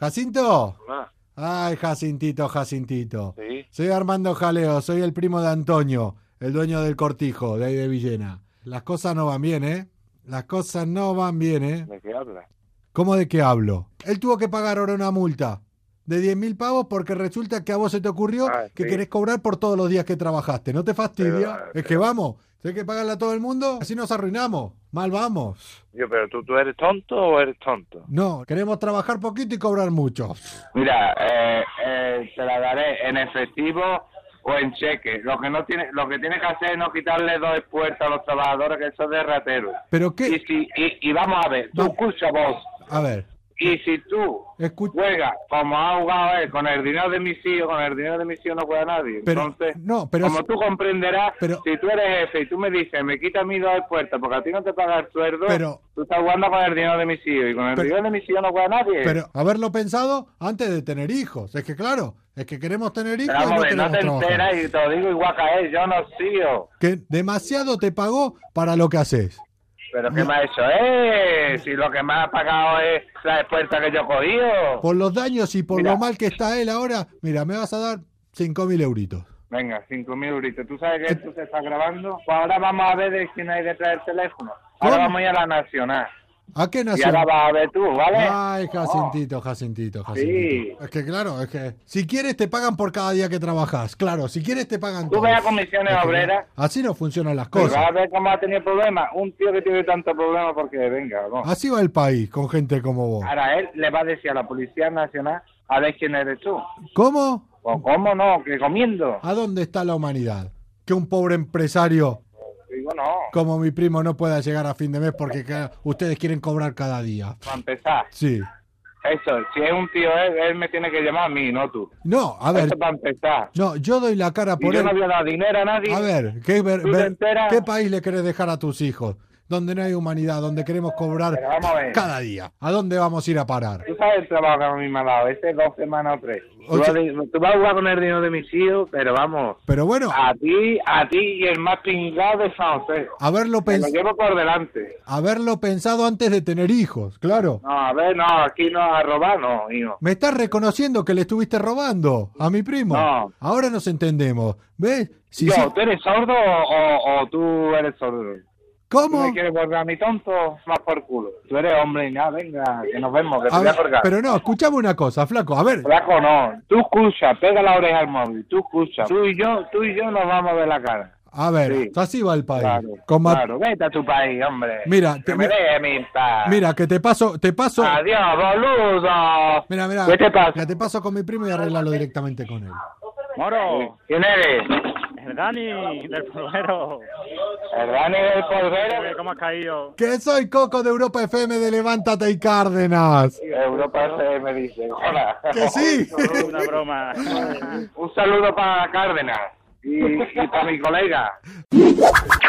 ¿Jacinto? Ah, Ay, Jacintito. sí. Soy Armando Jaleo, soy el primo de Antonio, el dueño del Cortijo, de ahí de Villena. Las cosas no van bien, ¿eh? Las cosas no van bien, ¿eh? ¿De qué hablas? ¿Cómo de qué hablo? Él tuvo que pagar ahora una multa de 10.000 pavos porque resulta que a vos se te ocurrió que Sí. querés cobrar por todos los días que trabajaste. ¿No te fastidia? Pero- Es que vamos, si hay que pagarle a todo el mundo, así nos arruinamos. Mal vamos. Pero ¿tú eres tonto o eres tonto? No, queremos trabajar poquito y cobrar mucho. Mira, te la daré en efectivo o en cheque. Lo que tienes que hacer es no quitarle 2 puertas a los trabajadores, que eso es de ratero. ¿Pero qué? Y vamos a ver, tú No. escucha vos. A ver, Y si tú juegas como ha jugado él, con el dinero de mis hijos, no juega nadie. Pero, Entonces, no, pero como tú comprenderás, pero- si tú eres jefe y tú me dices, me quita mis 2 puertas porque a ti no te paga el sueldo, Pero- tú estás jugando con el dinero de mis hijos. Y con el Pero- dinero de mis hijos no juega nadie. pero haberlo pensado antes de tener hijos. Es que claro, es que queremos tener hijos Pero y vamos no a ver, no queremos te trabajar. enteras y te lo digo igual que a él, yo no sigo. Que demasiado te pagó para lo que haces. Pero ¿qué me ha hecho? Si lo que me ha pagado es la puerta que yo he cogido. Por los daños y por Mira. lo mal que está él ahora, mira, me vas a dar 5.000 euritos. Venga, 5.000 euritos. ¿Tú sabes que esto se está grabando? Pues ahora vamos a ver de quién hay detrás del teléfono. Ahora ¿Cómo? vamos a ir a la Nacional. ¿A qué Y nación? ahora vas a ver tú, ¿vale? Ay, Jacintito. Sí. Es que claro, es que si quieres te pagan por cada día que trabajas. Claro, si quieres te pagan Tú todo. ves a comisiones Es que obreras. así no funcionan las Pues vas cosas. a ver cómo ha tenido problemas. Un tío que tiene tanto problema porque, venga, vamos. Así va el país con gente como vos. Ahora él le va a decir a la Policía Nacional a ver quién eres tú. ¿Cómo? O cómo no, que comiendo. ¿A dónde está la humanidad? Que un pobre empresario Digo, no. como mi primo no pueda llegar a fin de mes porque ustedes quieren cobrar cada día. Para empezar. Sí. Eso, si es un tío, él me tiene que llamar a mí, no tú. No, a ver, Eso para empezar. no, yo doy la cara Y por yo él. no voy a dar dinero a nadie. A ver, ¿qué, ¿Tú te enteras? ¿qué país le querés dejar a tus hijos? Donde no hay humanidad, donde queremos cobrar Pero vamos a ver. cada día. ¿A dónde vamos a ir a parar? Tú sabes el trabajo que a mí me ha dado, este 2 semanas o 3. Oye. Tú vas a jugar con el dinero de mis hijos, pero vamos, Pero bueno, a ti y el más pingado de San José. haberlo, Me lo pens- llevo por delante. haberlo pensado antes de tener hijos, claro. No, a ver, no, aquí no a robar, no, hijo. Me estás reconociendo que le estuviste robando a mi primo. No. Ahora nos entendemos. ¿Ves? Si Yo, sí- ¿tú eres sordo o tú eres sordo? ¿Tú ¿Cómo? me quieres volver a mi tonto? Más por culo. Tú eres hombre y nada, venga, que nos vemos, que te A voy a ver, colgar. pero no, escuchame una cosa, flaco. A ver, Flaco, no. Tú escucha, pega la oreja al móvil, tú escucha. Tú y yo nos vamos a ver la cara. a ver, Sí. así va el país. Claro, Con ma- claro, vete a tu país, hombre. Mira, que me deje mi paz. Mira, que te paso. Adiós, boludo. Mira, ¿Qué te pasa? mira, te paso con mi primo y arreglalo directamente con él. Moro, ¿Quién eres? el Dani del polvero. ¿El Dani del polvero? ¿Cómo has caído? Que soy Coco de Europa FM de Levántate y Cárdenas. Europa me dice. Hola. Que sí. Una broma. Un saludo para Cárdenas y para mi colega.